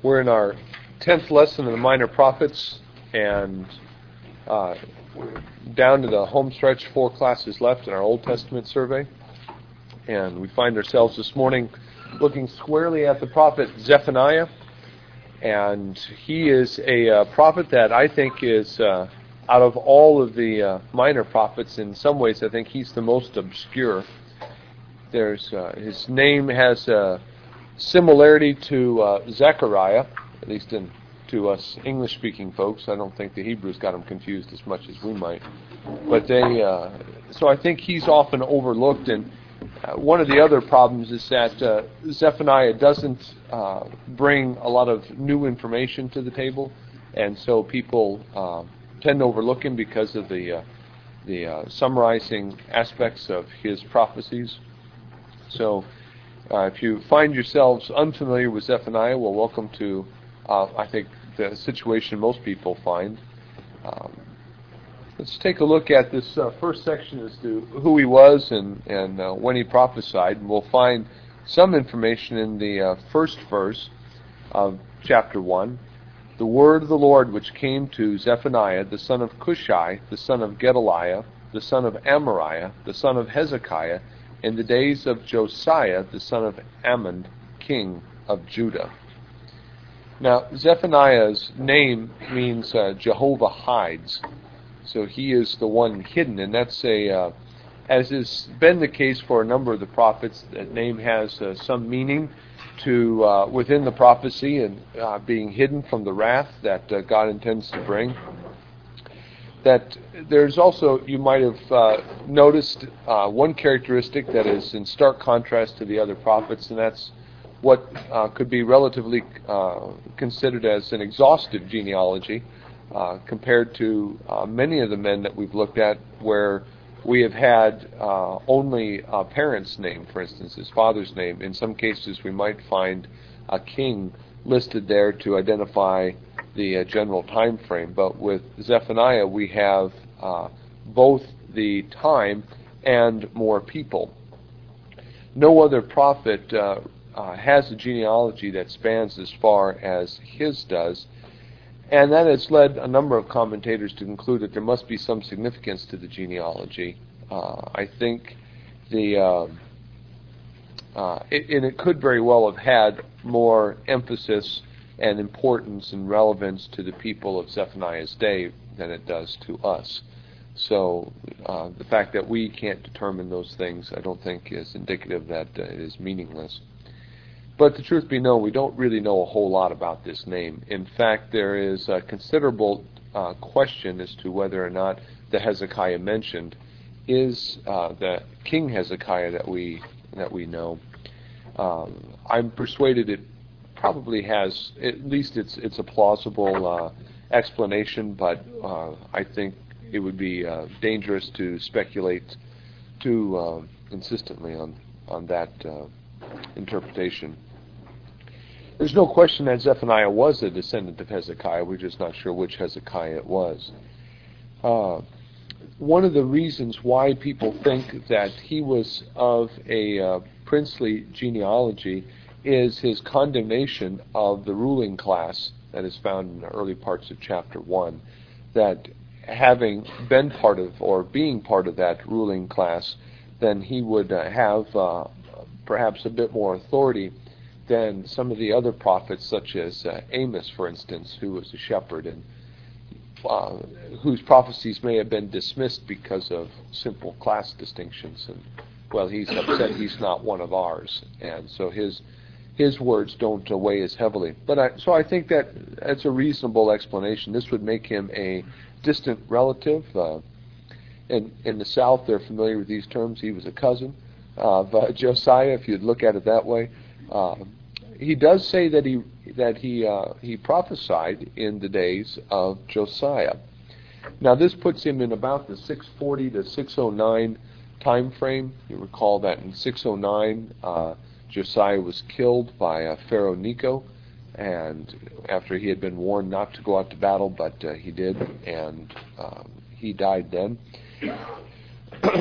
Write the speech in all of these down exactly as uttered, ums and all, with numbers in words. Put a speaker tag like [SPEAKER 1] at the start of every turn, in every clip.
[SPEAKER 1] We're in our tenth lesson of the Minor Prophets, and uh, we're down to the home stretch, four classes left in our Old Testament survey. And we find ourselves this morning looking squarely at the prophet Zephaniah. And he is a uh, prophet that I think is, uh, out of all of the uh, minor prophets, in some ways I think he's the most obscure. There's uh, his name has a similarity to uh, Zechariah, at least in, to us English-speaking folks. I don't think the Hebrews got him confused as much as we might. But they, uh, so I think he's often overlooked. And uh, one of the other problems is that uh, Zephaniah doesn't uh, bring a lot of new information to the table, and so people uh, tend to overlook him because of the uh, the uh, summarizing aspects of his prophecies. So uh, if you find yourselves unfamiliar with Zephaniah, well, welcome to, uh, I think, the situation most people find. Um, let's take a look at this uh, first section as to who he was and, and uh, when he prophesied. And we'll find some information in the uh, first verse of chapter one. The word of the Lord which came to Zephaniah, the son of Cushai, the son of Gedaliah, the son of Amariah, the son of Hezekiah, in the days of Josiah, the son of Ammon, king of Judah. Now, Zephaniah's name means uh, Jehovah hides. So he is the one hidden, and that's a, uh, as has been the case for a number of the prophets, that name has uh, some meaning to uh, within the prophecy and uh, being hidden from the wrath that uh, God intends to bring. That there's also, you might have uh, noticed, uh, one characteristic that is in stark contrast to the other prophets, and that's what uh, could be relatively uh, considered as an exhaustive genealogy uh, compared to uh, many of the men that we've looked at, where we have had uh, only a parent's name, for instance, his father's name. In some cases, we might find a king listed there to identify the uh, general time frame. But with Zephaniah, we have uh, both the time and more people. No other prophet uh, uh, has a genealogy that spans as far as his does, and that has led a number of commentators to conclude that there must be some significance to the genealogy. Uh, I think the uh, uh, it, and it could very well have had more emphasis and importance and relevance to the people of Zephaniah's day than it does to us. So uh, the fact that we can't determine those things, I don't think, is indicative that uh, it is meaningless. But the truth be known, we don't really know a whole lot about this name. In fact, there is a considerable uh, question as to whether or not the Hezekiah mentioned is uh, the King Hezekiah that we that we know. Um, I'm persuaded it probably has, at least it's it's a plausible uh, explanation, but uh, I think it would be uh, dangerous to speculate too uh, insistently on on that uh, interpretation. There's no question that Zephaniah was a descendant of Hezekiah. We're just not sure which Hezekiah it was. Uh, one of the reasons why people think that he was of a uh, princely genealogy is his condemnation of the ruling class that is found in the early parts of chapter one, that having been part of, or being part of that ruling class, then he would uh, have uh, perhaps a bit more authority than some of the other prophets, such as uh, Amos, for instance, who was a shepherd, and uh, whose prophecies may have been dismissed because of simple class distinctions. And, well, he's upset he's not one of ours, and so his his words don't uh, weigh as heavily. But I, so I think that that's a reasonable explanation. This would make him a distant relative. Uh, in, in the South, they're familiar with these terms. He was a cousin of uh, Josiah, if you'd look at it that way. Uh, he does say that he that he uh, he prophesied in the days of Josiah. Now this puts him in about the six forty to six oh nine time frame. You recall that in six oh nine uh, Josiah was killed by uh, Pharaoh Necho, and after he had been warned not to go out to battle, but uh, he did, and uh, he died then.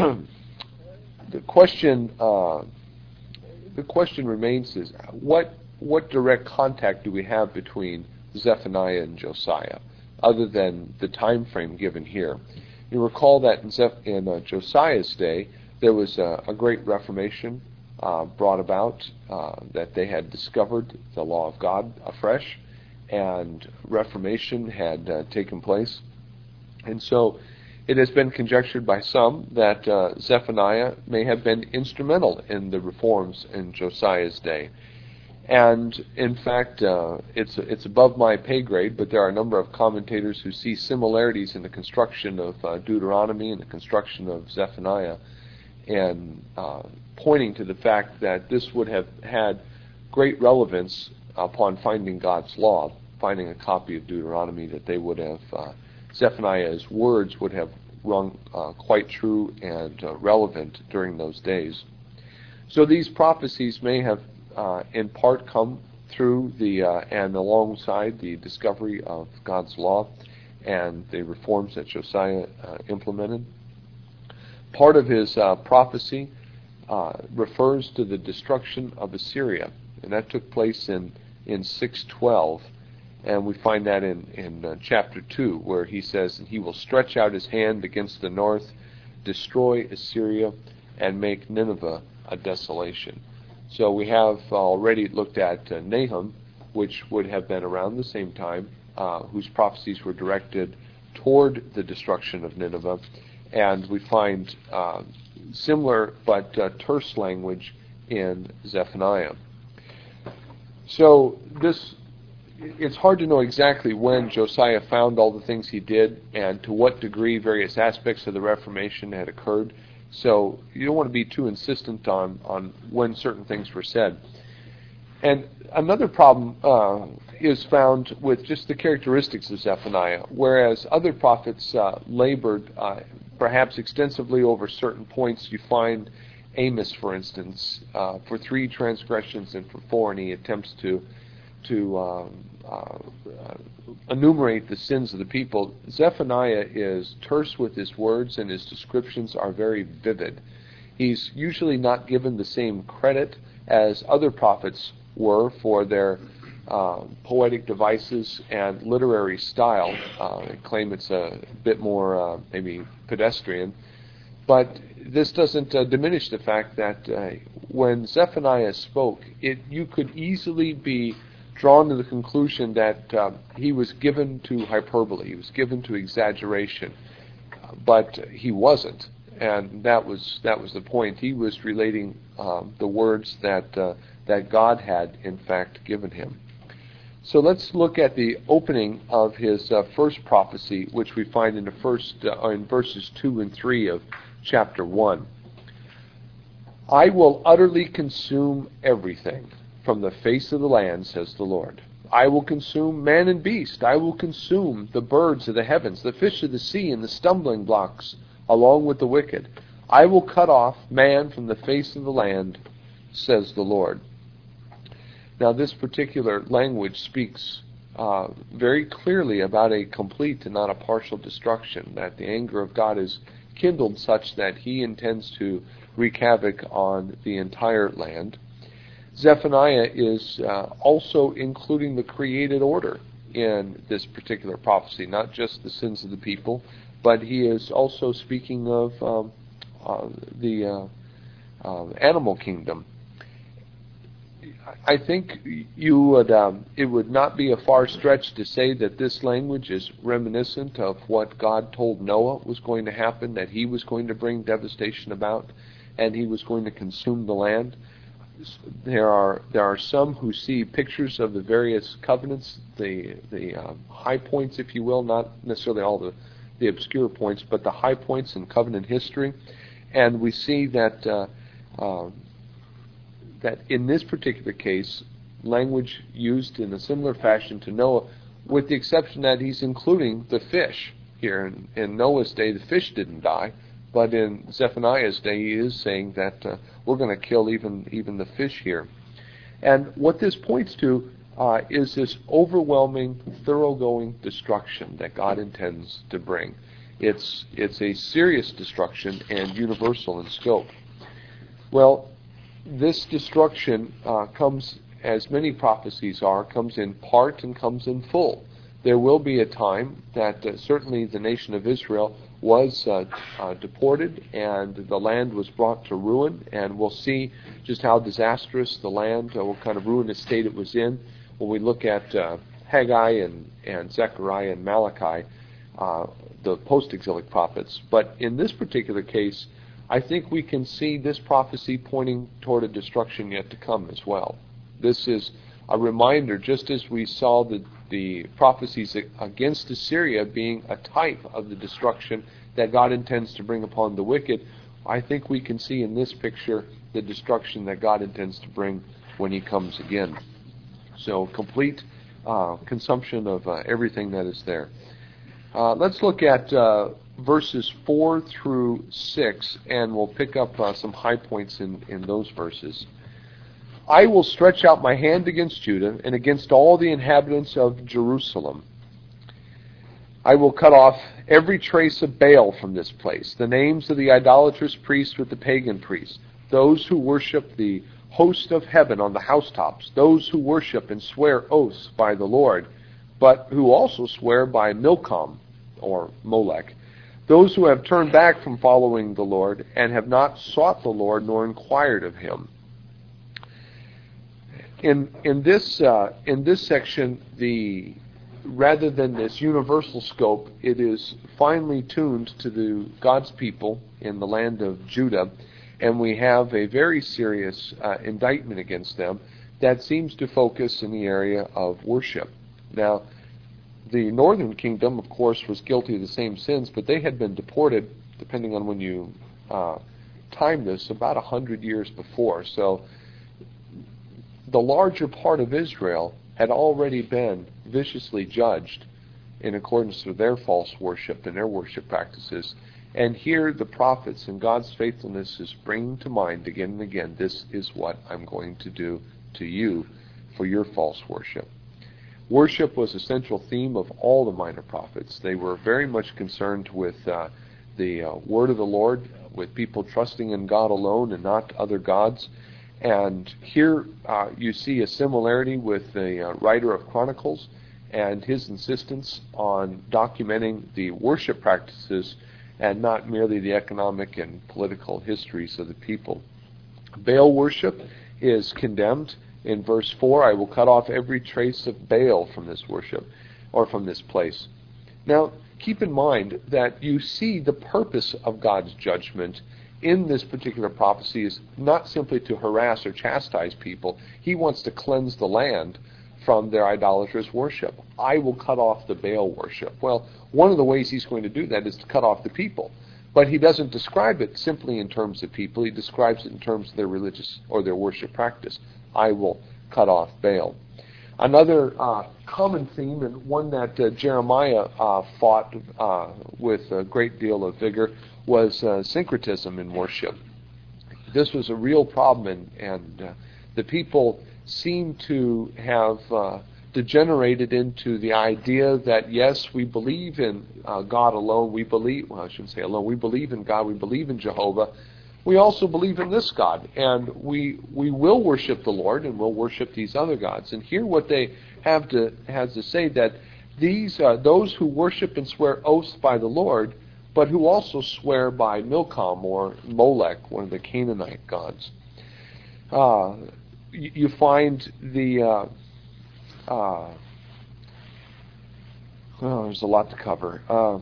[SPEAKER 1] The question. Uh, The question remains is, what what direct contact do we have between Zephaniah and Josiah, other than the time frame given here? You recall that in, Zeph- in uh, Josiah's day, there was a, a great reformation uh, brought about, uh, that they had discovered the law of God afresh, and reformation had uh, taken place. And so it has been conjectured by some that uh, Zephaniah may have been instrumental in the reforms in Josiah's day. And in fact, uh, it's it's above my pay grade, but there are a number of commentators who see similarities in the construction of uh, Deuteronomy and the construction of Zephaniah, and uh, pointing to the fact that this would have had great relevance upon finding God's law, finding a copy of Deuteronomy, that they would have, uh, Zephaniah's words would have rung uh, quite true and uh, relevant during those days. So these prophecies may have Uh, in part come through the uh, and alongside the discovery of God's law and the reforms that Josiah uh, implemented. Part of his uh, prophecy uh, refers to the destruction of Assyria, and that took place in, in six twelve, and we find that in, in uh, chapter two, where he says, "And he will stretch out his hand against the north, destroy Assyria, and make Nineveh a desolation." So we have already looked at uh, Nahum, which would have been around the same time, uh, whose prophecies were directed toward the destruction of Nineveh. And we find uh, similar but uh, terse language in Zephaniah. So this, it's hard to know exactly when Josiah found all the things he did and to what degree various aspects of the Reformation had occurred. So you don't want to be too insistent on, on when certain things were said. And another problem uh, is found with just the characteristics of Zephaniah, whereas other prophets uh, labored uh, perhaps extensively over certain points. You find Amos, for instance, uh, for three transgressions and for four, and he attempts to to um, uh, uh, enumerate the sins of the people. Zephaniah is terse with his words, and his descriptions are very vivid. He's usually not given the same credit as other prophets were for their uh, poetic devices and literary style. Uh, I claim it's a bit more uh, maybe pedestrian, but this doesn't uh, diminish the fact that uh, when Zephaniah spoke, it you could easily be drawn to the conclusion that uh, he was given to hyperbole, he was given to exaggeration, uh, but he wasn't, and that was that was the point. He was relating um, the words that uh, that God had in fact given him. So let's look at the opening of his uh, first prophecy, which we find in the first uh, in verses two and three of chapter one. "I will utterly consume everything from the face of the land, says the Lord. I will consume man and beast. I will consume the birds of the heavens, the fish of the sea, and the stumbling blocks, along with the wicked. I will cut off man from the face of the land, says the Lord." Now, this particular language speaks uh, very clearly about a complete and not a partial destruction, that the anger of God is kindled such that he intends to wreak havoc on the entire land. Zephaniah is uh, also including the created order in this particular prophecy, not just the sins of the people, but he is also speaking of um, uh, the uh, uh, animal kingdom. I think you would, um, it would not be a far stretch to say that this language is reminiscent of what God told Noah was going to happen, that he was going to bring devastation about, and he was going to consume the land. There are there are some who see pictures of the various covenants, the the uh, high points, if you will, not necessarily all the, the obscure points, but the high points in covenant history, and we see that uh, uh, that in this particular case, language used in a similar fashion to Noah, with the exception that he's including the fish here. In, in Noah's day, the fish didn't die. But in Zephaniah's day, he is saying that uh, we're going to kill even even the fish here. And what this points to uh, is this overwhelming, thoroughgoing destruction that God intends to bring. It's it's a serious destruction and universal in scope. Well, this destruction uh, comes as many prophecies are, comes in part and comes in full. There will be a time that uh, certainly the nation of Israel was uh, uh, deported and the land was brought to ruin, and we'll see just how disastrous the land, uh, what kind of ruinous state it was in when we look at uh, Haggai and, and Zechariah and Malachi, uh, the post-exilic prophets. But in this particular case, I think we can see this prophecy pointing toward a destruction yet to come as well. This is a reminder, just as we saw the, the prophecies against Assyria being a type of the destruction that God intends to bring upon the wicked, I think we can see in this picture the destruction that God intends to bring when He comes again. So complete uh, consumption of uh, everything that is there. Uh, let's look at uh, verses four through six, and we'll pick up uh, some high points in, in those verses. I will stretch out my hand against Judah and against all the inhabitants of Jerusalem. I will cut off every trace of Baal from this place, the names of the idolatrous priests with the pagan priests, those who worship the host of heaven on the housetops, those who worship and swear oaths by the Lord, but who also swear by Milcom, or Molech, those who have turned back from following the Lord and have not sought the Lord nor inquired of Him. In in this uh, in this section, the rather than this universal scope, it is finely tuned to the God's people in the land of Judah, and we have a very serious uh, indictment against them that seems to focus in the area of worship. Now, the northern kingdom, of course, was guilty of the same sins, but they had been deported, depending on when you uh, time this, about a hundred years before. So the larger part of Israel had already been viciously judged in accordance with their false worship and their worship practices. And here the prophets and God's faithfulness is bringing to mind again and again, this is what I'm going to do to you for your false worship. Worship was a central theme of all the minor prophets. They were very much concerned with uh, the uh, word of the Lord, with people trusting in God alone and not other gods. And here uh, you see a similarity with the uh, writer of Chronicles and his insistence on documenting the worship practices and not merely the economic and political histories of the people. Baal worship is condemned. In verse four, I will cut off every trace of Baal from this worship, or from this place. Now, keep in mind that you see the purpose of God's judgment in this particular prophecy is not simply to harass or chastise people. He wants to cleanse the land from their idolatrous worship. I will cut off the Baal worship. Well, one of the ways He's going to do that is to cut off the people. But He doesn't describe it simply in terms of people. He describes it in terms of their religious or their worship practice. I will cut off Baal. Another uh, common theme, and one that uh, Jeremiah uh, fought uh, with a great deal of vigor, was uh, syncretism in worship. This was a real problem, and, and uh, the people seem to have uh, degenerated into the idea that, yes, we believe in uh, God alone, we believe, well, I shouldn't say alone, we believe in God, we believe in Jehovah, we also believe in this God, and we we will worship the Lord, and we'll worship these other gods. And here what they have to has to say, that these uh, those who worship and swear oaths by the Lord, but who also swear by Milcom or Molech, one of the Canaanite gods. Uh, you, you find the uh, uh, oh, there's a lot to cover. Uh,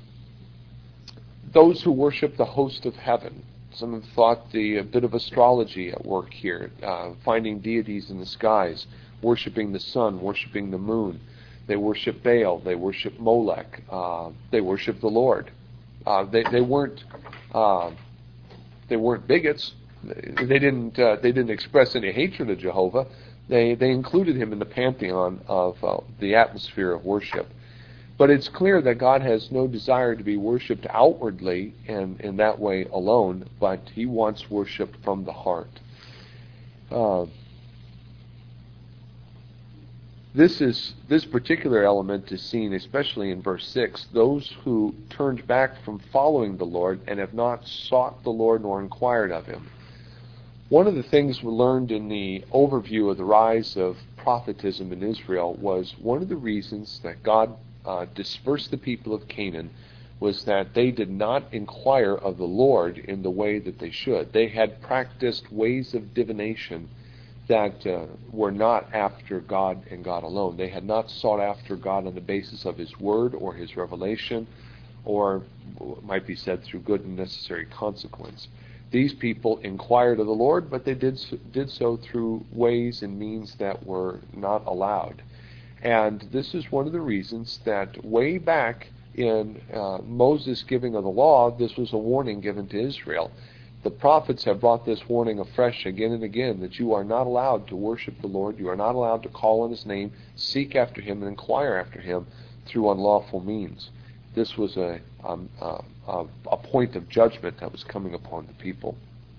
[SPEAKER 1] those who worship the host of heaven. Some have thought the a bit of astrology at work here, uh, finding deities in the skies, worshiping the sun, worshiping the moon. They worship Baal. They worship Molech. Uh, they worship the Lord. Uh, they they weren't uh, they weren't bigots. They didn't uh, they didn't express any hatred of Jehovah. They they included Him in the pantheon of uh, the atmosphere of worship. But it's clear that God has no desire to be worshipped outwardly and in that way alone, but He wants worship from the heart. Uh, this is this particular element is seen especially in verse six. Those who turned back from following the Lord and have not sought the Lord nor inquired of Him. One of the things we learned in the overview of the rise of prophetism in Israel was one of the reasons that God uh, dispersed the people of Canaan was that they did not inquire of the Lord in the way that they should. They had practiced ways of divination that uh, were not after God and God alone. They had not sought after God on the basis of His Word or His revelation, or it might be said through good and necessary consequence. These people inquired of the Lord, but they did so, did so through ways and means that were not allowed. And this is one of the reasons that way back in uh, Moses' giving of the law, this was a warning given to Israel. The prophets have brought this warning afresh again and again, that you are not allowed to worship the Lord, you are not allowed to call on His name, seek after Him, and inquire after Him through unlawful means. This was a, um, uh, a, a point of judgment that was coming upon the people.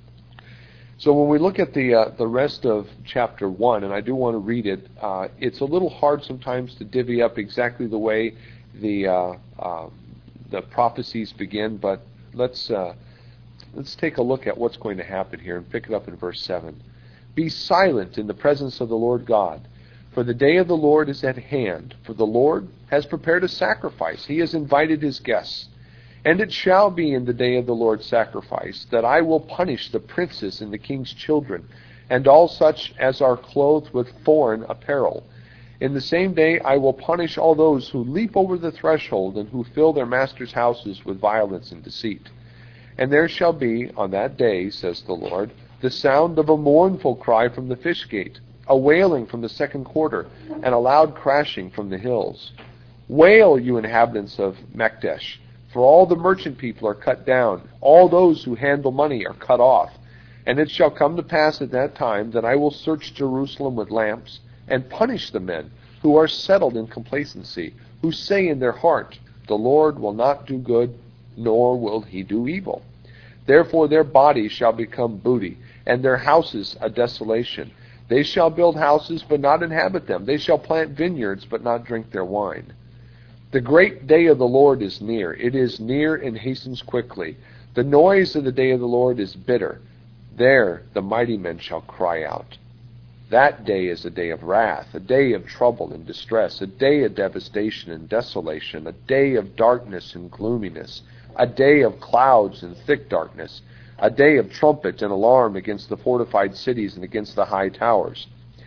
[SPEAKER 1] So when we look at the uh, the rest of chapter one, and I do want to read it, uh, it's a little hard sometimes to divvy up exactly the way the uh, uh, the prophecies begin, but let's uh, let's take a look at what's going to happen here and pick it up in verse seven. Be silent in the presence of the Lord God, for the day of the Lord is at hand, for the Lord has prepared a sacrifice. He has invited His guests. And it shall be in the day of the Lord's sacrifice that I will punish the princes and the king's children, and all such as are clothed with foreign apparel. In the same day I will punish all those who leap over the threshold, and who fill their masters' houses with violence and deceit. And there shall be on that day, says the Lord, the sound of a mournful cry from the fish gate, a wailing from the second quarter, and a loud crashing from the hills. Wail, you inhabitants of Makdesh, for all the merchant people are cut down, all those who handle money are cut off. And it shall come to pass at that time that I will search Jerusalem with lamps, and punish the men who are settled in complacency, who say in their heart, the Lord will not do good, nor will He do evil. Therefore their bodies shall become booty, and their houses a desolation. They shall build houses, but not inhabit them. They shall plant vineyards, but not drink their wine. The great day of the Lord is near. It is near and hastens quickly. The noise of the day of the Lord is bitter. There the mighty men shall cry out. That day is a day of wrath, a day of trouble and distress, a day of devastation and desolation, a day of darkness and gloominess, a day of clouds and thick darkness, a day of trumpet and alarm against the fortified cities and against the high towers.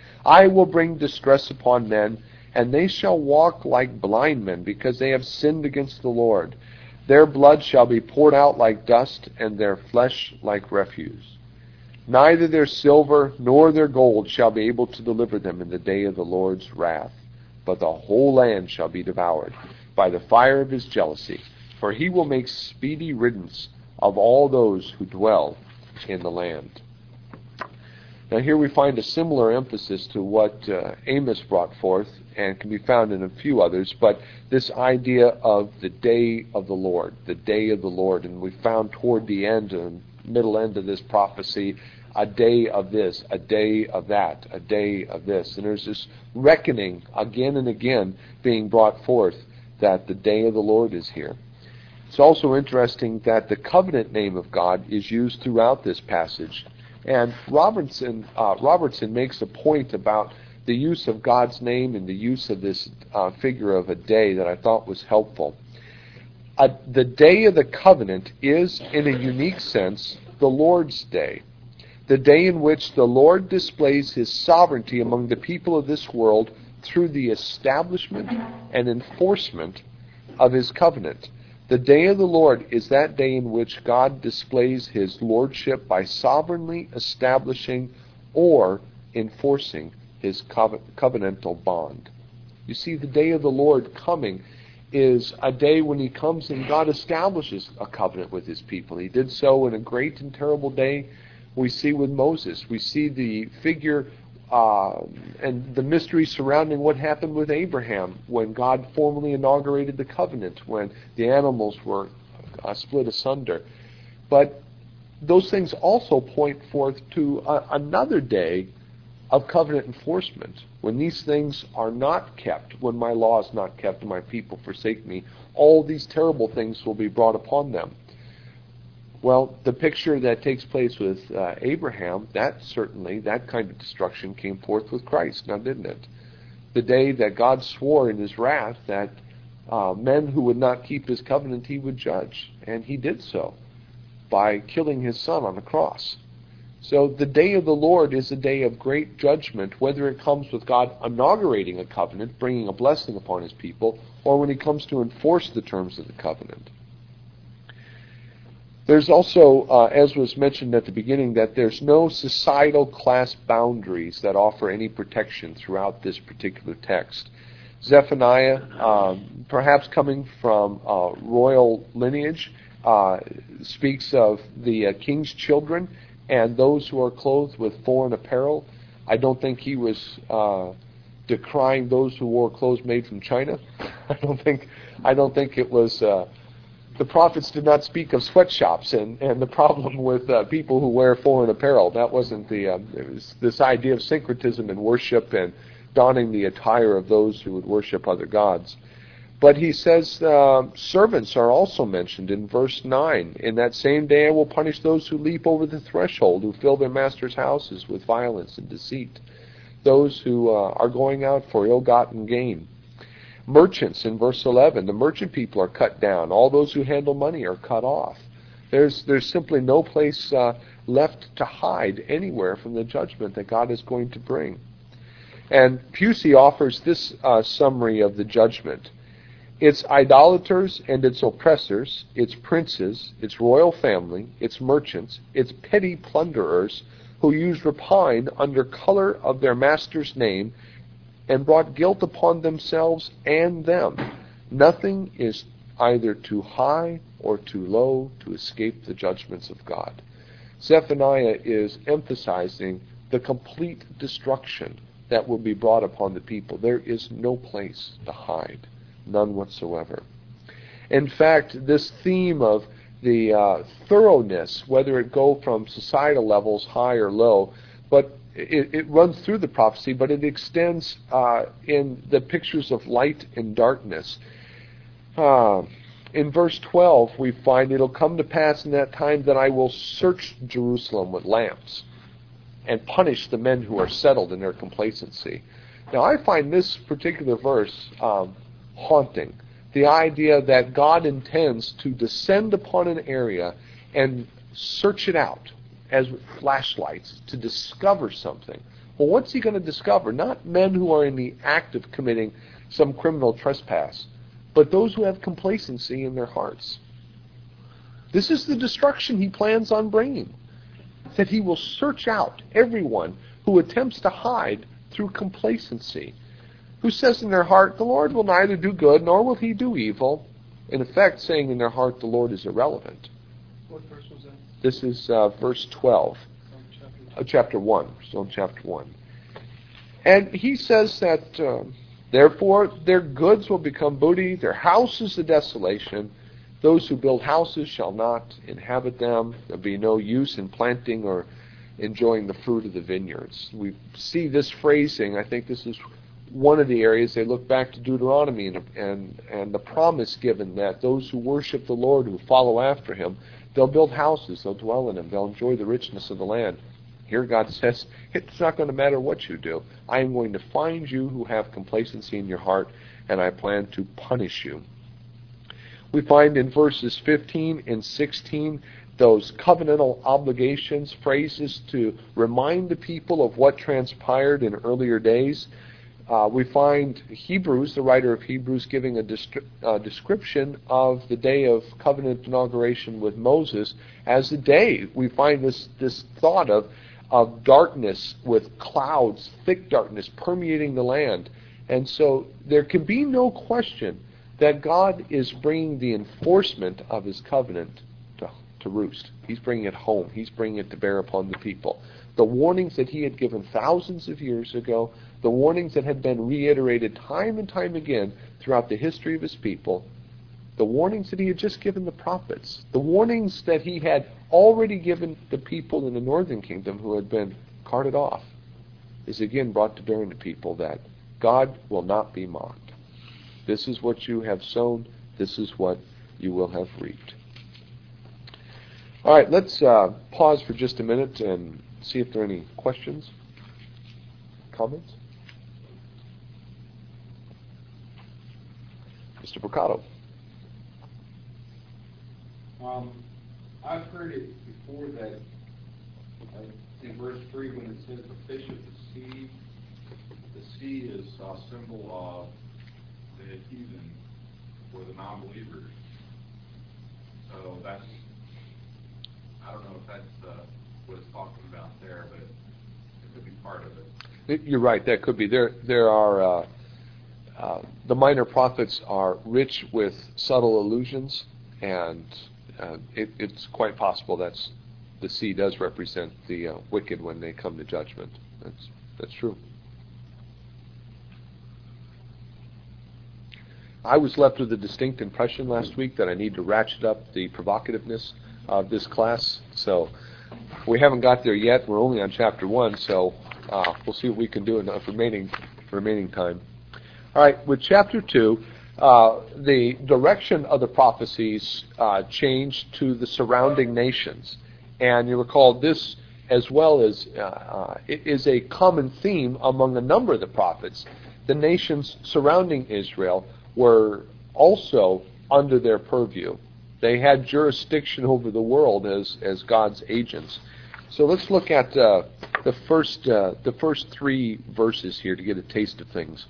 [SPEAKER 1] I will bring distress upon men, and they shall walk like blind men, because they have sinned against the Lord. Their blood shall be poured out like dust, and their flesh like refuse. Neither their silver nor their gold shall be able to deliver them in the day of the Lord's wrath, but the whole land shall be devoured by the fire of His jealousy, for He will make speedy riddance of all those who dwell in the land. Now here we find a similar emphasis to what uh, Amos brought forth, and can be found in a few others, but this idea of the day of the Lord, the day of the Lord, and we found toward the end and middle end of this prophecy, a day of this, a day of that, a day of this. And there's this reckoning again and again being brought forth that the day of the Lord is here. It's also interesting that the covenant name of God is used throughout this passage. And Robertson, uh, Robertson makes a point about the use of God's name and the use of this uh, figure of a day that I thought was helpful. Uh, the day of the covenant is, in a unique sense, the Lord's day. The day in which the Lord displays His sovereignty among the people of this world through the establishment and enforcement of His covenant. The day of the Lord is that day in which God displays His lordship by sovereignly establishing or enforcing His covenantal bond. You see, the day of the Lord coming is a day when He comes and God establishes a covenant with His people. He did so in a great and terrible day we see with Moses. We see the figure uh, and the mystery surrounding what happened with Abraham when God formally inaugurated the covenant, when the animals were uh, split asunder. But those things also point forth to uh, another day of covenant enforcement. When these things are not kept, when my law is not kept and my people forsake me, all these terrible things will be brought upon them. Well, the picture that takes place with uh, Abraham, that certainly, that kind of destruction came forth with Christ, now didn't it? The day that God swore in his wrath that uh, men who would not keep his covenant he would judge. And he did so by killing his son on the cross. So the day of the Lord is a day of great judgment, whether it comes with God inaugurating a covenant, bringing a blessing upon his people, or when he comes to enforce the terms of the covenant. There's also, uh, as was mentioned at the beginning, that there's no societal class boundaries that offer any protection throughout this particular text. Zephaniah, um, perhaps coming from uh, royal lineage, uh, speaks of the uh, king's children and those who are clothed with foreign apparel. I don't think he was uh, decrying those who wore clothes made from China. I don't think. I don't think it was. Uh, the prophets did not speak of sweatshops and, and the problem with uh, people who wear foreign apparel. That wasn't the. Um, it was this idea of syncretism in worship and donning the attire of those who would worship other gods. But he says uh, servants are also mentioned in verse nine. In that same day I will punish those who leap over the threshold, who fill their master's houses with violence and deceit, those who uh, are going out for ill-gotten gain. Merchants in verse eleven, the merchant people are cut down. All those who handle money are cut off. There's, there's simply no place uh, left to hide anywhere from the judgment that God is going to bring. And Pusey offers this uh, summary of the judgment. Its idolaters and its oppressors, its princes, its royal family, its merchants, its petty plunderers, who used rapine under color of their master's name, and brought guilt upon themselves and them. Nothing is either too high or too low to escape the judgments of God. Zephaniah is emphasizing the complete destruction that will be brought upon the people. There is no place to hide. None whatsoever. In fact, this theme of the uh, thoroughness, whether it go from societal levels, high or low, but it, it runs through the prophecy, but it extends uh, in the pictures of light and darkness. Uh, in verse twelve, we find, it'll come to pass in that time that I will search Jerusalem with lamps and punish the men who are settled in their complacency. Now, I find this particular verse um, haunting. The idea that God intends to descend upon an area and search it out as flashlights to discover something. Well, what's he going to discover? Not men who are in the act of committing some criminal trespass, but those who have complacency in their hearts. This is the destruction he plans on bringing. That he will search out everyone who attempts to hide through complacency, who says in their heart, the Lord will neither do good nor will he do evil. In effect, saying in their heart, the Lord is irrelevant.
[SPEAKER 2] What verse was that?
[SPEAKER 1] This is uh, verse twelve,
[SPEAKER 2] Chapter
[SPEAKER 1] uh, chapter one, still in chapter one. And he says that, uh, therefore, their goods will become booty, their house is a desolation. Those who build houses shall not inhabit them. There'll be no use in planting or enjoying the fruit of the vineyards. We see this phrasing. I think this is one of the areas they look back to Deuteronomy and, and, and the promise given that those who worship the Lord, who follow after him, they'll build houses, they'll dwell in them, they'll enjoy the richness of the land. Here God says, it's not going to matter what you do. I am going to find you who have complacency in your heart, and I plan to punish you. We find in verses fifteen and sixteen those covenantal obligations, phrases to remind the people of what transpired in earlier days. Uh, we find Hebrews, the writer of Hebrews, giving a distri- uh, description of the day of covenant inauguration with Moses as a day. We find this, this thought of, of darkness with clouds, thick darkness permeating the land. And so there can be no question that God is bringing the enforcement of his covenant to, to roost. He's bringing it home. He's bringing it to bear upon the people. The warnings that he had given thousands of years ago, the warnings that had been reiterated time and time again throughout the history of his people, the warnings that he had just given the prophets, the warnings that he had already given the people in the northern kingdom who had been carted off, is again brought to bear on the people that God will not be mocked. This is what you have sown. This is what you will have reaped. All right, let's uh, pause for just a minute and see if there are any questions, comments. Mister Brocato.
[SPEAKER 3] Um, I've heard it before that uh, in verse three when it says the fish of the sea, the sea is a symbol of the heathen or the non-believers. So that's, I don't know if that's uh, what it's talking about there, but it could be part of it.
[SPEAKER 1] You're right, that could be. There There are, uh, uh, the minor prophets are rich with subtle allusions, and uh, it, it's quite possible that's the sea does represent the uh, wicked when they come to judgment. That's that's true. I was left with a distinct impression last week that I need to ratchet up the provocativeness of this class. So we haven't got there yet. We're only on chapter one, so uh, we'll see what we can do in the remaining remaining time. All right, with chapter two, uh, the direction of the prophecies uh, changed to the surrounding nations. And you recall this, as well as uh, uh, it is a common theme among a number of the prophets. The nations surrounding Israel were also under their purview. They had jurisdiction over the world as, as God's agents. So let's look at uh, the first uh, the first three verses here to get a taste of things.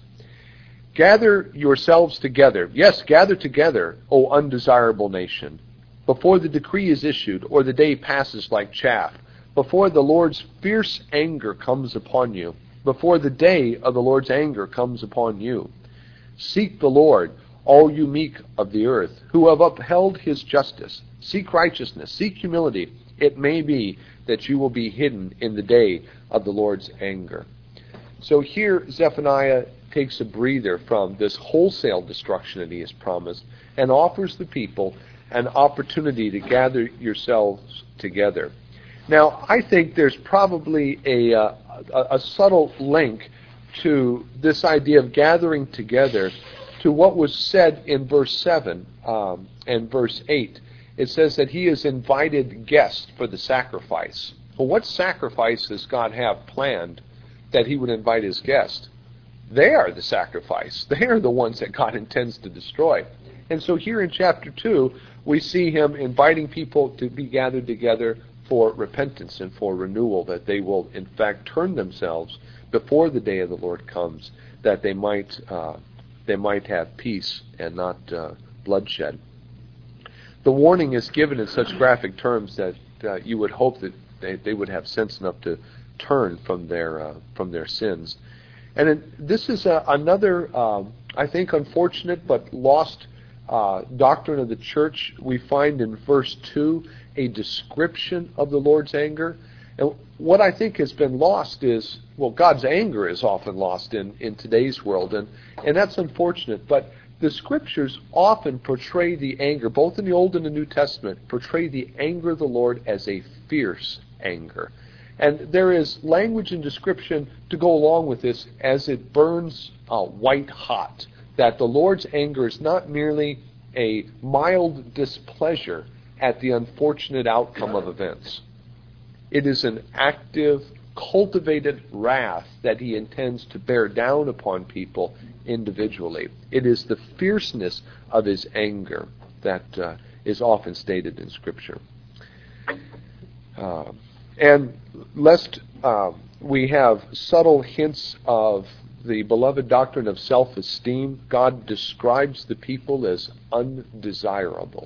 [SPEAKER 1] Gather yourselves together. Yes, gather together, O undesirable nation, before the decree is issued, or the day passes like chaff, before the Lord's fierce anger comes upon you, before the day of the Lord's anger comes upon you. Seek the Lord, all you meek of the earth, who have upheld his justice. Seek righteousness, seek humility. It may be that you will be hidden in the day of the Lord's anger. So here Zephaniah takes a breather from this wholesale destruction that he has promised and offers the people an opportunity to gather yourselves together. Now, I think there's probably a, uh, a, a subtle link to this idea of gathering together to what was said in verse seven um, and verse eight. It says that he has invited guests for the sacrifice. Well, what sacrifice does God have planned that he would invite his guests? They are the sacrifice. They are the ones that God intends to destroy. And so here in chapter two, we see him inviting people to be gathered together for repentance and for renewal, that they will in fact turn themselves before the day of the Lord comes, that they might uh, they might have peace and not uh, bloodshed. The warning is given in such graphic terms that uh, you would hope that they, they would have sense enough to turn from their uh, from their sins. And it, this is a, another, uh, I think, unfortunate but lost uh, doctrine of the church. We find in verse two a description of the Lord's anger. And what I think has been lost is, well, God's anger is often lost in, in today's world, and, and that's unfortunate. But the Scriptures often portray the anger, both in the Old and the New Testament, portray the anger of the Lord as a fierce anger. And there is language and description to go along with this as it burns uh, white hot, that the Lord's anger is not merely a mild displeasure at the unfortunate outcome of events. It is an active, cultivated wrath that he intends to bear down upon people individually. It is the fierceness of his anger that uh, is often stated in Scripture. Uh, and lest uh, we have subtle hints of the beloved doctrine of self-esteem, God describes the people as undesirable.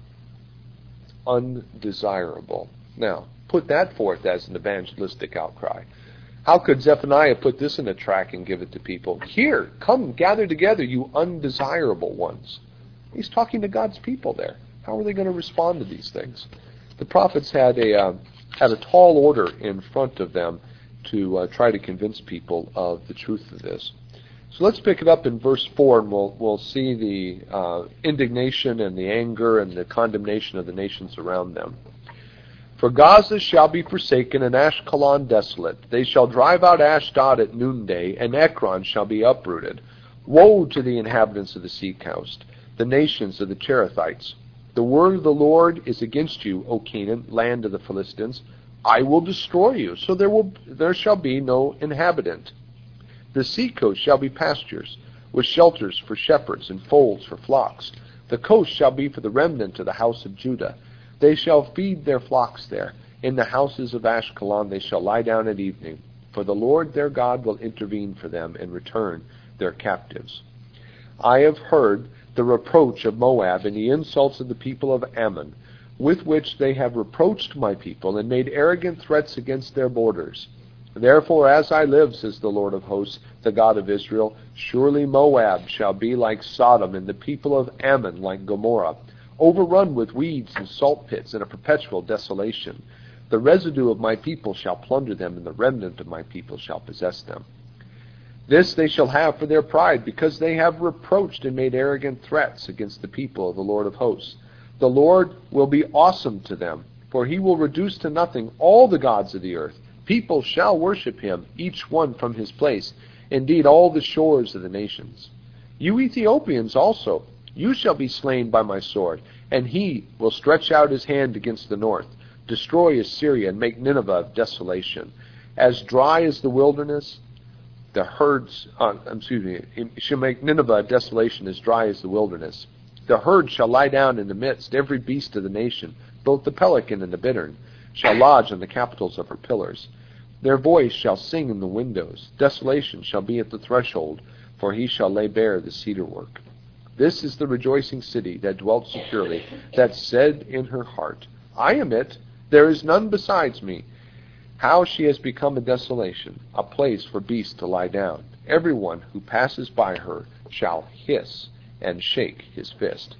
[SPEAKER 1] Undesirable. Now, put that forth as an evangelistic outcry. How could Zephaniah put this in a tract and give it to people? Here, come gather together, you undesirable ones. He's talking to God's people there. How are they going to respond to these things? The prophets had a uh, had a tall order in front of them to uh, try to convince people of the truth of this. So let's pick it up in verse four, and we'll we'll see the uh, indignation and the anger and the condemnation of the nations around them. For Gaza shall be forsaken, and Ashkelon desolate. They shall drive out Ashdod at noonday, and Ekron shall be uprooted. Woe to the inhabitants of the sea coast, the nations of the Cherethites. The word of the Lord is against you, O Canaan, land of the Philistines. I will destroy you, so there will there shall be no inhabitant. The seacoast shall be pastures, with shelters for shepherds and folds for flocks. The coast shall be for the remnant of the house of Judah. They shall feed their flocks there. In the houses of Ashkelon they shall lie down at evening, for the Lord their God will intervene for them and return their captives. I have heard the reproach of Moab and the insults of the people of Ammon, with which they have reproached my people and made arrogant threats against their borders. Therefore, as I live, says the Lord of hosts, the God of Israel, surely Moab shall be like Sodom, and the people of Ammon like Gomorrah, overrun with weeds and salt pits and a perpetual desolation. The residue of my people shall plunder them, and the remnant of my people shall possess them. This they shall have for their pride, because they have reproached and made arrogant threats against the people of the Lord of hosts. The Lord will be awesome to them, for he will reduce to nothing all the gods of the earth. People shall worship him, each one from his place, indeed all the shores of the nations. You Ethiopians also, you shall be slain by my sword, and he will stretch out his hand against the north, destroy Assyria, and make Nineveh desolation. As dry as the wilderness, the herds, uh, excuse me, he shall make Nineveh desolation as dry as the wilderness. The herd shall lie down in the midst, every beast of the nation, both the pelican and the bittern, shall lodge on the capitals of her pillars. Their voice shall sing in the windows. Desolation shall be at the threshold, for he shall lay bare the cedar work. This is the rejoicing city that dwelt securely, that said in her heart, I am it, there is none besides me. How she has become a desolation, a place for beasts to lie down. Everyone who passes by her shall hiss and shake his fist.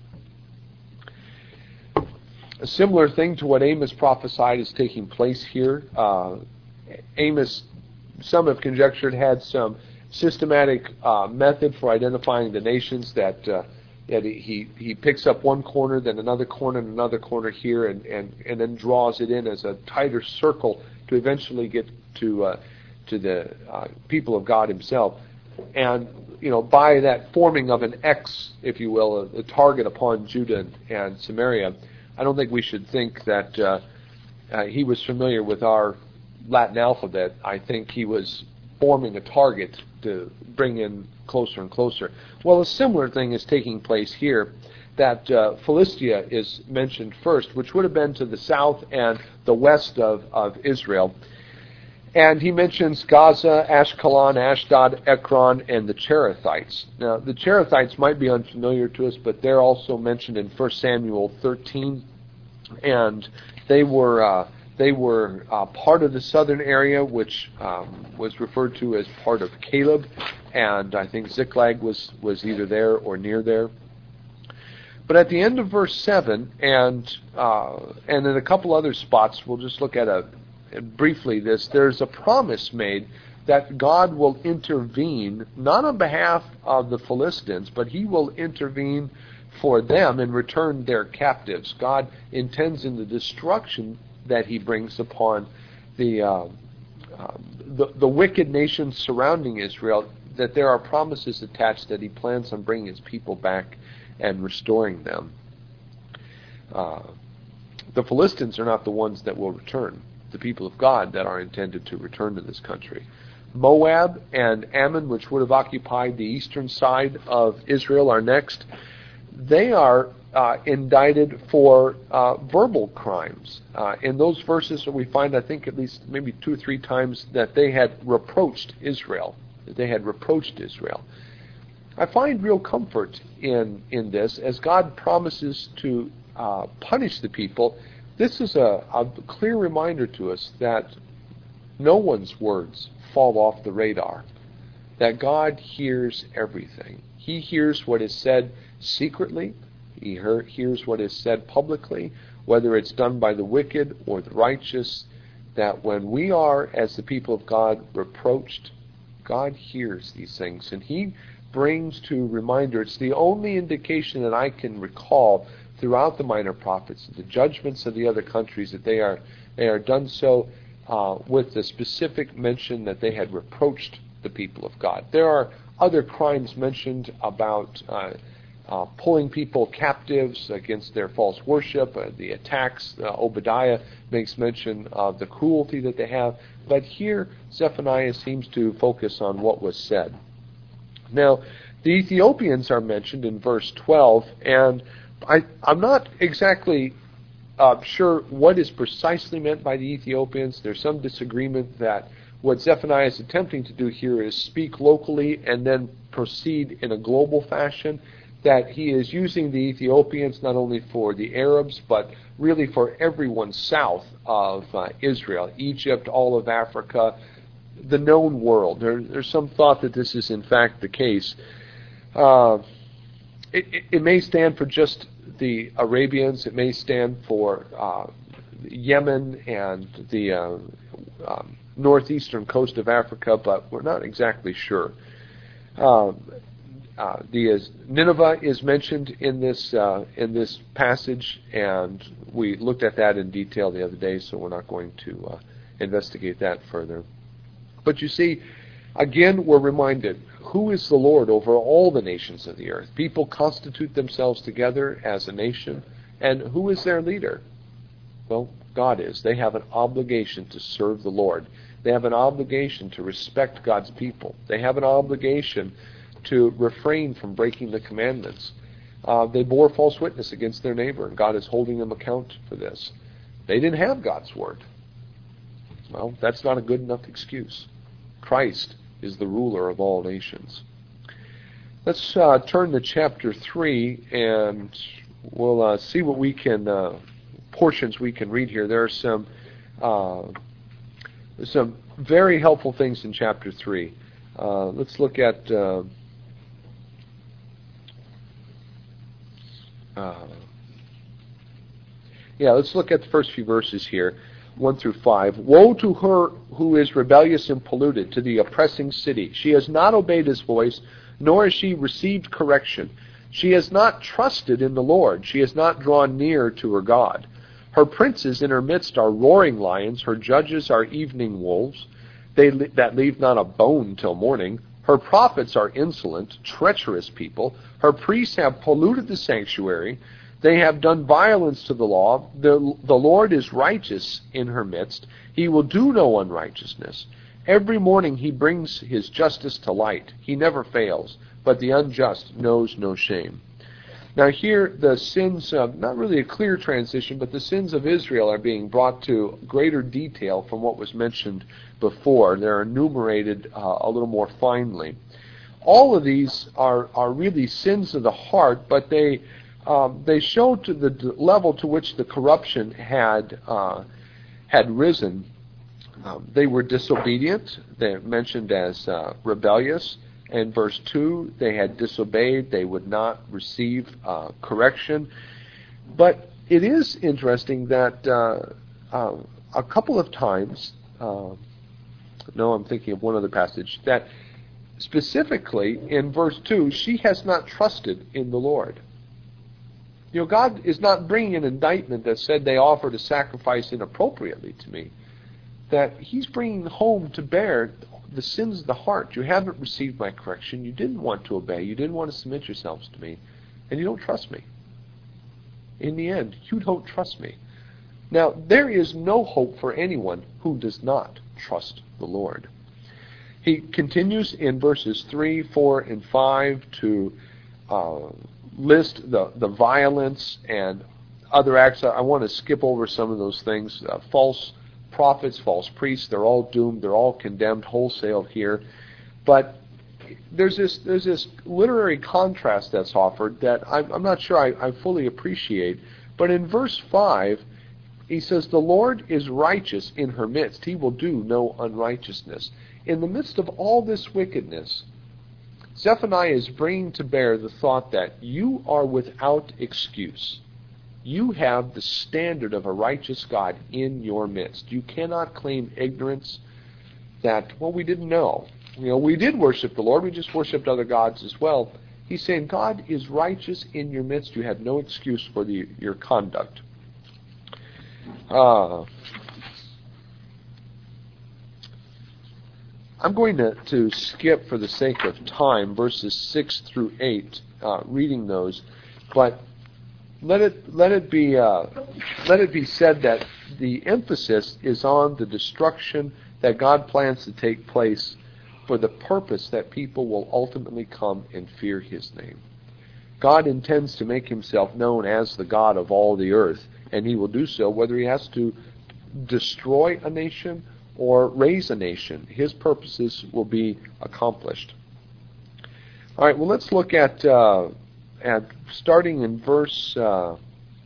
[SPEAKER 1] A similar thing to what Amos prophesied is taking place here. Uh, Amos, some have conjectured, had some systematic uh, method for identifying the nations that uh, that he he picks up one corner, then another corner, and another corner here, and, and, and then draws it in as a tighter circle to eventually get to uh, to the uh, people of God himself. And you know, by that forming of an X, if you will, a, a target upon Judah and Samaria, I don't think we should think that uh, uh, he was familiar with our Latin alphabet. I think he was forming a target to bring in closer and closer. Well, a similar thing is taking place here, that uh, Philistia is mentioned first, which would have been to the south and the west of, of Israel. And he mentions Gaza, Ashkelon, Ashdod, Ekron, and the Cherethites. Now, the Cherethites might be unfamiliar to us, but they're also mentioned in First Samuel thirteen, and they were uh, they were uh, part of the southern area, which um, was referred to as part of Caleb, and I think Ziklag was, was either there or near there. But at the end of verse seven, and uh, and in a couple other spots, we'll just look at a briefly this, there's a promise made that God will intervene, not on behalf of the Philistines, but he will intervene for them and return their captives. God intends in the destruction that he brings upon the, uh, uh, the the wicked nations surrounding Israel, that there are promises attached that he plans on bringing his people back and restoring them. Uh, the Philistines are not the ones that will return. The people of God that are intended to return to this country. Moab and Ammon, which would have occupied the eastern side of Israel, are next. They are uh, indicted for uh, verbal crimes. Uh, in those verses we find, I think, at least maybe two or three times that they had reproached Israel. That they had reproached Israel. I find real comfort in, in this, as God promises to uh, punish the people. This is a, a clear reminder to us that no one's words fall off the radar, that God hears everything. He hears what is said secretly, he hear, hears what is said publicly, whether it's done by the wicked or the righteous, that when we are, as the people of God, reproached, God hears these things, and he brings to reminder. It's the only indication that I can recall throughout the minor prophets, the judgments of the other countries, that they are they are done so uh, with the specific mention that they had reproached the people of God. There are other crimes mentioned about uh, uh, pulling people captives against their false worship, uh, the attacks. Uh, Obadiah makes mention of the cruelty that they have. But here, Zephaniah seems to focus on what was said. Now, the Ethiopians are mentioned in verse twelve, and I, I'm not exactly uh, sure what is precisely meant by the Ethiopians. There's some disagreement that what Zephaniah is attempting to do here is speak locally and then proceed in a global fashion, that he is using the Ethiopians not only for the Arabs, but really for everyone south of uh, Israel, Egypt, all of Africa, the known world. There, there's some thought that this is in fact the case. Uh, it, it, it may stand for just the Arabians. It may stand for uh, Yemen and the uh, um, northeastern coast of Africa, but we're not exactly sure. Um, uh, the uh, Nineveh is mentioned in this uh, in this passage, and we looked at that in detail the other day, so we're not going to uh, investigate that further. But you see, again, we're reminded, who is the Lord over all the nations of the earth? People constitute themselves together as a nation, and who is their leader? Well, God is. They have an obligation to serve the Lord. They have an obligation to respect God's people. They have an obligation to refrain from breaking the commandments. Uh, they bore false witness against their neighbor, and God is holding them account for this. They didn't have God's word. Well, that's not a good enough excuse. Christ is the ruler of all nations. Let's uh, turn to chapter three, and we'll uh, see what we can, uh, portions we can read here. There are some uh, some very helpful things in chapter three. Uh, let's look at uh, uh, yeah, let's look at the first few verses here, one through five. Woe to her who is rebellious and polluted, to the oppressing city. She has not obeyed his voice, nor has she received correction. She has not trusted in the Lord. She has not drawn near to her God. Her princes in her midst are roaring lions. Her judges are evening wolves, they that leave not a bone till morning. Her prophets are insolent, treacherous people. Her priests have polluted the sanctuary. They have done violence to the law. The, the Lord is righteous in her midst. He will do no unrighteousness. Every morning he brings his justice to light. He never fails, but the unjust knows no shame. Now here, the sins, of, not really a clear transition, but the sins of Israel are being brought to greater detail from what was mentioned before. They're enumerated uh, a little more finely. All of these are, are really sins of the heart, but they um, they show to the d- level to which the corruption had uh, had risen. Um, they were disobedient. They're mentioned as uh, rebellious. In verse two, they had disobeyed. They would not receive uh, correction. But it is interesting that uh, uh, a couple of times, uh, no, I'm thinking of one other passage, that specifically in verse two, she has not trusted in the Lord. You know, God is not bringing an indictment that said they offered a sacrifice inappropriately to me. That he's bringing home to bear the sins of the heart. You haven't received my correction. You didn't want to obey. You didn't want to submit yourselves to me. And you don't trust me. In the end, you don't trust me. Now, there is no hope for anyone who does not trust the Lord. He continues in verses three, four, and five to uh, list the, the violence and other acts. I want to skip over some of those things. Uh, false prophets, false priests, they're all doomed, they're all condemned wholesale here. But there's this there's this literary contrast that's offered that I'm, I'm not sure I, I fully appreciate. But in verse five, he says, the Lord is righteous in her midst. He will do no unrighteousness. In the midst of all this wickedness, Zephaniah is bringing to bear the thought that you are without excuse. You have the standard of a righteous God in your midst. You cannot claim ignorance that, well, we didn't know. You know, we did worship the Lord. We just worshipped other gods as well. He's saying God is righteous in your midst. You have no excuse for the, your conduct. Uh, I'm going to, to skip, for the sake of time, verses six through eight, uh, reading those. But let it let it be uh, let it be said that the emphasis is on the destruction that God plans to take place for the purpose that people will ultimately come and fear His name. God intends to make Himself known as the God of all the earth, and He will do so whether He has to destroy a nation or raise a nation. His purposes will be accomplished. All right, well, let's look at, uh, at starting in verse... Uh,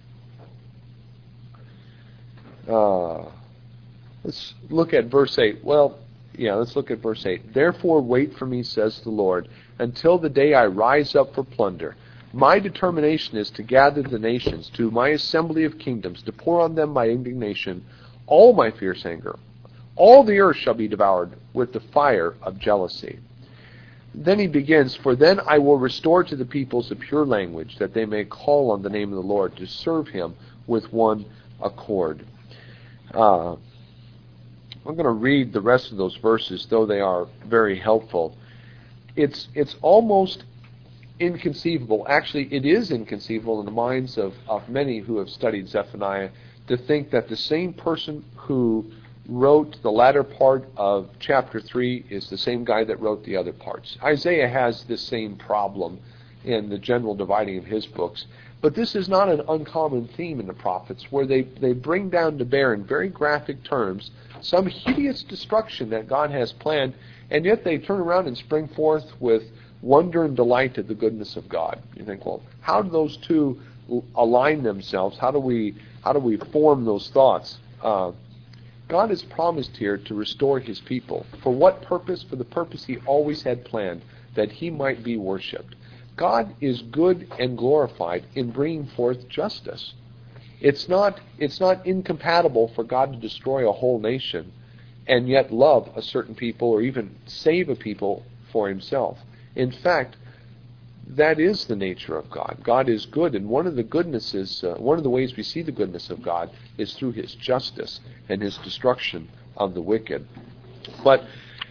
[SPEAKER 1] uh, let's look at verse eight. Well, yeah, let's look at verse eight. Therefore wait for me, says the Lord, until the day I rise up for plunder. My determination is to gather the nations to my assembly of kingdoms, to pour on them my indignation, all my fierce anger. All the earth shall be devoured with the fire of jealousy. Then he begins, for then I will restore to the peoples a pure language, that they may call on the name of the Lord, to serve Him with one accord. Uh, I'm going to read the rest of those verses, though they are very helpful. It's it's almost inconceivable. Actually, it is inconceivable in the minds of, of many who have studied Zephaniah to think that the same person who wrote the latter part of chapter three is the same guy that wrote the other parts. Isaiah has this same problem in the general dividing of his books. But this is not an uncommon theme in the prophets, where they, they bring down to bear in very graphic terms some hideous destruction that God has planned, and yet they turn around and spring forth with wonder and delight at the goodness of God. You think, well, how do those two align themselves? How do we how do we form those thoughts? Uh, God has promised here to restore His people. For what purpose? For the purpose He always had planned, that He might be worshipped. God is good and glorified in bringing forth justice. It's not it's not incompatible for God to destroy a whole nation and yet love a certain people or even save a people for Himself. In fact, that is the nature of God. God is good, and one of the goodnesses, uh, one of the ways we see the goodness of God is through His justice and His destruction of the wicked. But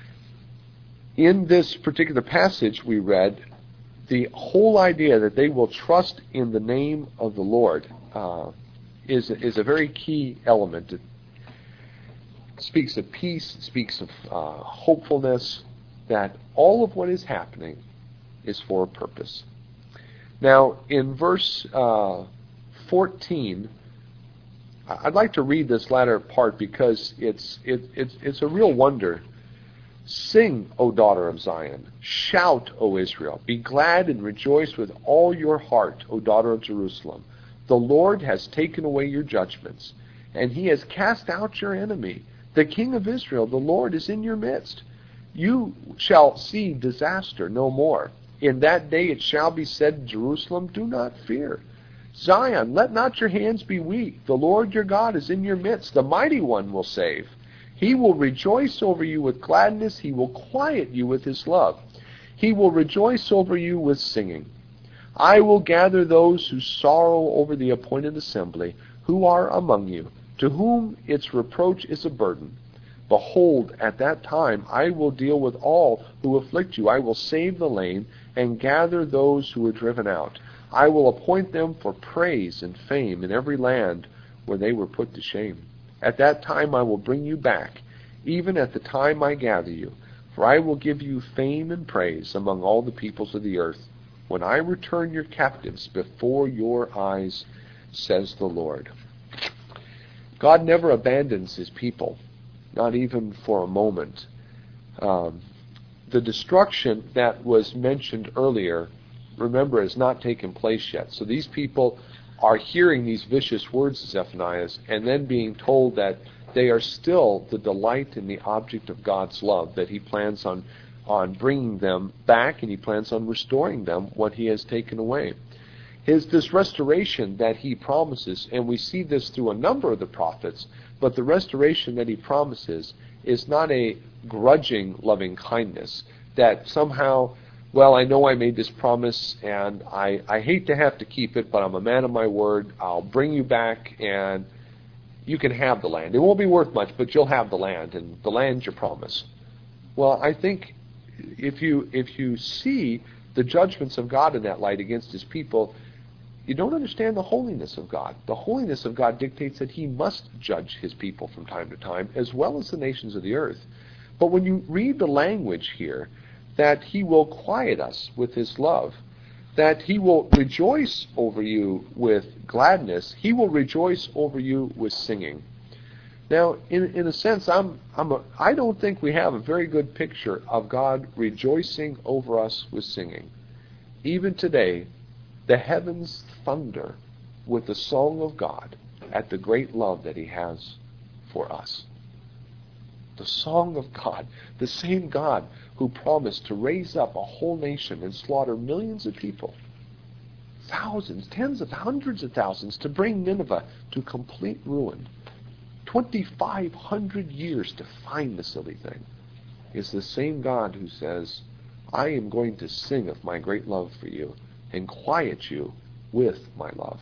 [SPEAKER 1] in this particular passage we read, the whole idea that they will trust in the name of the Lord uh, is is a very key element. It speaks of peace, it speaks of uh, hopefulness, that all of what is happening is for a purpose. Now, in verse uh, fourteen, I'd like to read this latter part because it's it, it's it's a real wonder. Sing, O daughter of Zion. Shout, O Israel. Be glad and rejoice with all your heart, O daughter of Jerusalem. The Lord has taken away your judgments, and He has cast out your enemy. The King of Israel, the Lord, is in your midst. You shall see disaster no more. In that day it shall be said in Jerusalem, do not fear. Zion, let not your hands be weak. The Lord your God is in your midst. The mighty one will save. He will rejoice over you with gladness. He will quiet you with His love. He will rejoice over you with singing. I will gather those who sorrow over the appointed assembly, who are among you, to whom its reproach is a burden. Behold, at that time I will deal with all who afflict you. I will save the lame and gather those who are driven out. I will appoint them for praise and fame in every land where they were put to shame. At that time I will bring you back, even at the time I gather you. For I will give you fame and praise among all the peoples of the earth, when I return your captives before your eyes, says the Lord. God never abandons His people, not even for a moment. Um, the destruction that was mentioned earlier, remember, has not taken place yet. So these people are hearing these vicious words of Zephaniah's and then being told that they are still the delight and the object of God's love, that He plans on, on bringing them back and He plans on restoring them what He has taken away. His this restoration that He promises, and we see this through a number of the prophets, but the restoration that He promises is not a grudging loving kindness that somehow, well, I know I made this promise and I, I hate to have to keep it, but I'm a man of my word. I'll bring you back and you can have the land. It won't be worth much, but you'll have the land, and the land's your promise. Well, I think if you if you see the judgments of God in that light against his people, you don't understand the holiness of God. The holiness of God dictates that he must judge his people from time to time, as well as the nations of the earth. But when you read the language here, that he will quiet us with his love, that he will rejoice over you with gladness, he will rejoice over you with singing. Now, in in a sense, I'm I'm a, I don't think we have a very good picture of God rejoicing over us with singing. Even today, the heavens thunder with the song of God at the great love that he has for us. The song of God, the same God who promised to raise up a whole nation and slaughter millions of people, thousands, tens of hundreds of thousands, to bring Nineveh to complete ruin. twenty-five hundred years to find the silly thing, is the same God who says, I am going to sing of my great love for you and quiet you with my love.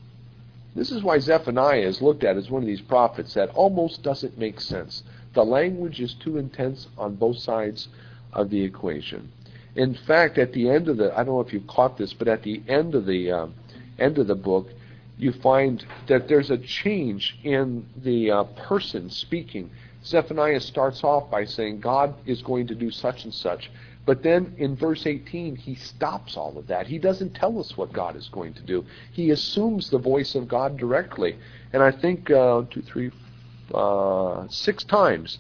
[SPEAKER 1] This is why Zephaniah is looked at as one of these prophets that almost doesn't make sense. The language is too intense on both sides of the equation. In fact, at the end of the, I don't know if you caught this, but at the end of the um, end of the book, you find that there's a change in the uh, person speaking. Zephaniah starts off by saying God is going to do such and such. But then in verse eighteen, he stops all of that. He doesn't tell us what God is going to do. He assumes the voice of God directly. And I think uh, two, three, uh, six times,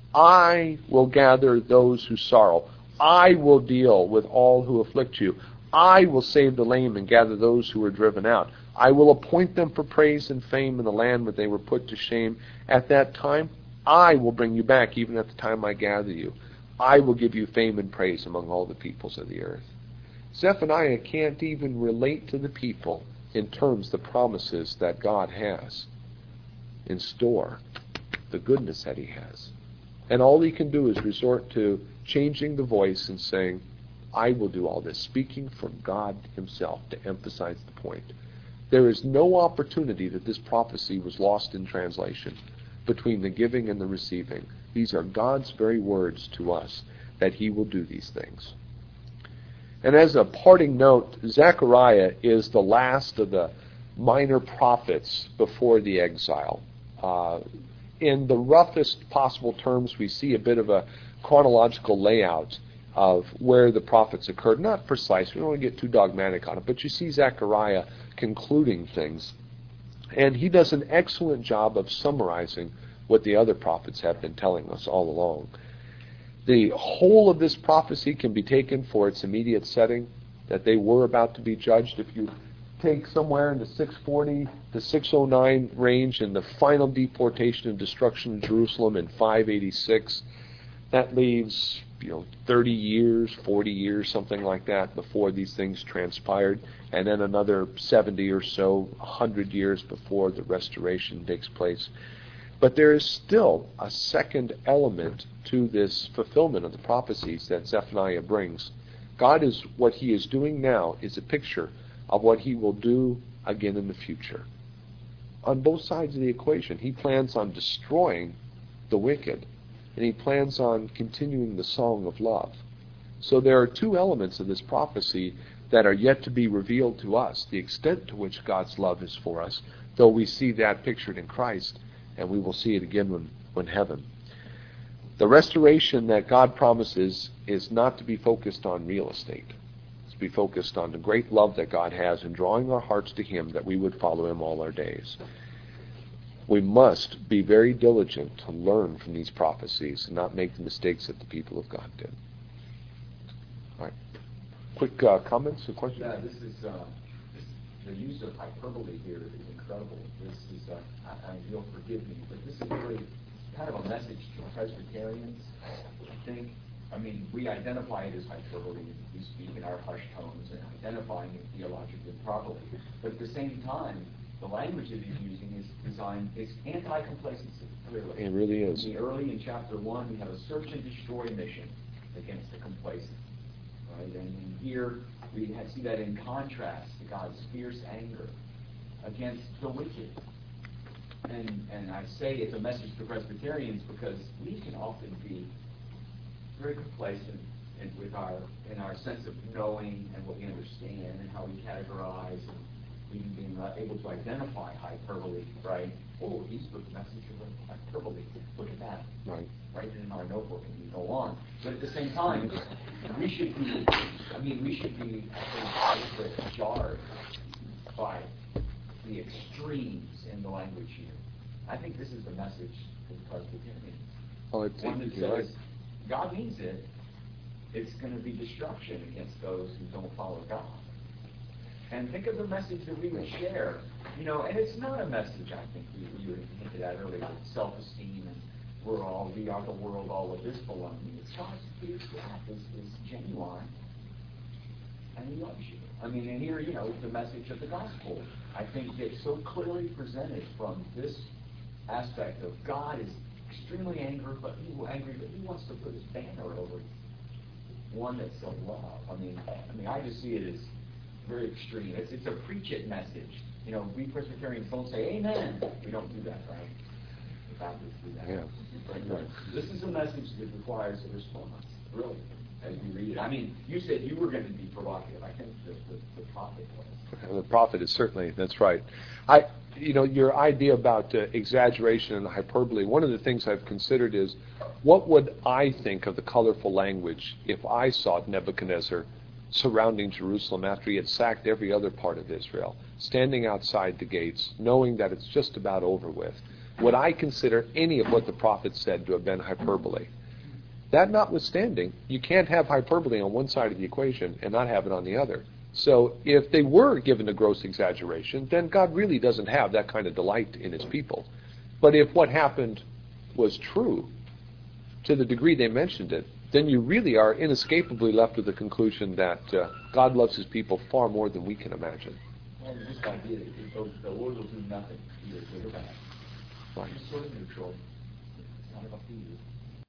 [SPEAKER 1] I will gather those who sorrow. I will deal with all who afflict you. I will save the lame and gather those who are driven out. I will appoint them for praise and fame in the land where they were put to shame. At that time, I will bring you back, even at the time I gather you. I will give you fame and praise among all the peoples of the earth. Zephaniah can't even relate to the people in terms of the promises that God has in store, the goodness that he has. And all he can do is resort to changing the voice and saying, I will do all this, speaking from God himself to emphasize the point. There is no opportunity that this prophecy was lost in translation between the giving and the receiving. These are God's very words to us, that he will do these things. And as a parting note, Zechariah is the last of the minor prophets before the exile. Uh, in the roughest possible terms, we see a bit of a chronological layout of where the prophets occurred. Not precise, we don't want to get too dogmatic on it, but you see Zechariah concluding things. And he does an excellent job of summarizing what the other prophets have been telling us all along. The whole of this prophecy can be taken for its immediate setting, that they were about to be judged. If you take somewhere in the six forty to six oh nine range and the final deportation and destruction of Jerusalem in five eighty-six, that leaves, you know, thirty years, forty years, something like that, before these things transpired, and then another seventy or so, one hundred years before the restoration takes place. But there is still a second element to this fulfillment of the prophecies that Zephaniah brings. God is, what he is doing now is a picture of what he will do again in the future. On both sides of the equation, he plans on destroying the wicked, and he plans on continuing the song of love. So there are two elements of this prophecy that are yet to be revealed to us, the extent to which God's love is for us, though we see that pictured in Christ, and we will see it again when, when heaven. The restoration that God promises is not to be focused on real estate. It's to be focused on the great love that God has in drawing our hearts to him, that we would follow him all our days. We must be very diligent to learn from these prophecies and not make the mistakes that the people of God did. All right. Quick uh, comments or questions?
[SPEAKER 4] Yeah, this is uh, this, the use of hyperbole here is incredible. This is, uh, I, I, you'll forgive me, but this is really kind of a message to Presbyterians, I think. I mean, we identify it as hyperbole. We speak in our hushed tones and identifying it theologically properly. But at the same time, the language that he's using is designed, it's anti-complacency, clearly.
[SPEAKER 1] It really is.
[SPEAKER 4] In the early in chapter one, we have a search and destroy mission against the complacent. Right? And here we have, see that in contrast to God's fierce anger against the wicked. And and I say it's a message to Presbyterians because we can often be very complacent in, with our, in our sense of knowing and what we understand and how we categorize and even being uh, able to identify hyperbole, right? Oh, he's the message of hyperbole. Look at that.
[SPEAKER 1] Right.
[SPEAKER 4] Write it in our notebook and we go on. But at the same time, we should be, I mean, we should be, I think, a bit jarred by the extremes in the language here. I think this is the message of the Presbyterians.
[SPEAKER 1] Oh, it's,
[SPEAKER 4] One that
[SPEAKER 1] you're
[SPEAKER 4] says,
[SPEAKER 1] right.
[SPEAKER 4] God means it. It's going to be destruction against those who don't follow God. And think of the message that we would share. You know, and it's not a message, I think, we, you hinted at earlier, with self-esteem and we're all, we are the world, all of this baloney. It's God's his wrath is, is genuine, and he loves you. I mean, and here, you know, the message of the gospel, I think, gets so clearly presented from this aspect of God is extremely angry, but he angry, but he wants to put his banner over one that's of love. I mean, I mean, I just see it as very extreme. It's it's a preach it message. You know, we Presbyterians don't say amen. We don't do that, right? The Baptists do that.
[SPEAKER 1] Yeah.
[SPEAKER 4] But, uh, this is a message that requires a response, really, as we read it. I mean, you said you were going to be provocative. I think the, the, the prophet was.
[SPEAKER 1] The prophet is certainly, that's right. I, you know, your idea about uh, exaggeration and hyperbole, one of the things I've considered is, what would I think of the colorful language if I saw Nebuchadnezzar surrounding Jerusalem after he had sacked every other part of Israel, standing outside the gates, knowing that it's just about over with? Would I consider any of what the prophet said to have been hyperbole? That notwithstanding, you can't have hyperbole on one side of the equation and not have it on the other. So if they were given a gross exaggeration, then God really doesn't have that kind of delight in his people. But if what happened was true, to the degree they mentioned it, then you really are inescapably left with the conclusion that uh, God loves his people far more than we can imagine.
[SPEAKER 4] Well, this idea that the Lord will do nothing, either good or bad.
[SPEAKER 1] Right.
[SPEAKER 4] It's sort of neutral. It's not about you.